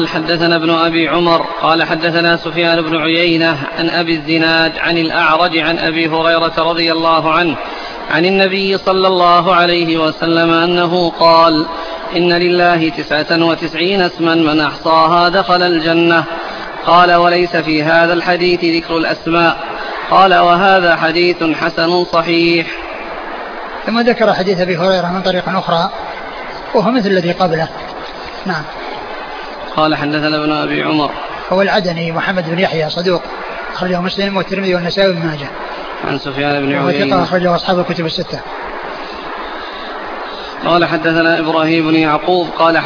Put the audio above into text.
حدثنا ابن أبي عمر قال حدثنا سفيان بن عيينة عن أبي الزناد عن الأعرج عن أبي هريرة رضي الله عنه عن النبي صلى الله عليه وسلم أنه قال: إن لله 99 اسما من أحصاها دخل الجنة. قال: وليس في هذا الحديث ذكر الأسماء. قال: وهذا حديث حسن صحيح. ثم ذكر حديث أبي هريرة من طريق أخرى وهو مثل الذي قبله. نعم. قال: حدثنا ابن أبي عمر هو العدني محمد بن يحيى صدوق أخرجه مسلم والترمذي والنسائي وابن ماجه. عن سفيان بن عيينة أخرجه أصحاب الكتب الستة. قال: حدثنا إبراهيم بن يعقوب قال